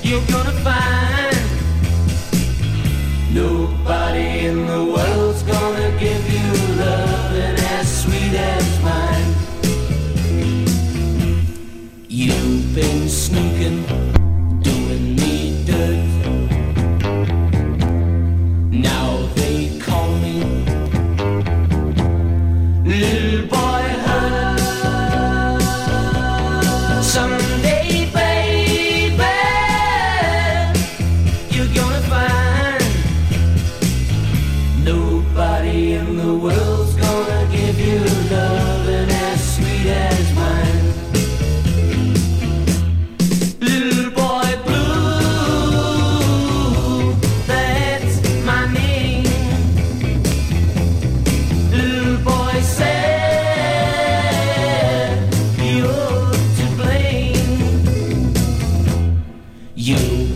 you're gonna find nobody in the world's gonna give you loving as sweet as mine. You've been sneaking, doing me dirt. Now they call me Little Boy Hurt. Someday, baby, you're gonna find nobody in the world's gonna give you loving as sweet as mine. Little boy blue, that's my name. Little boy sad, you're to blame. You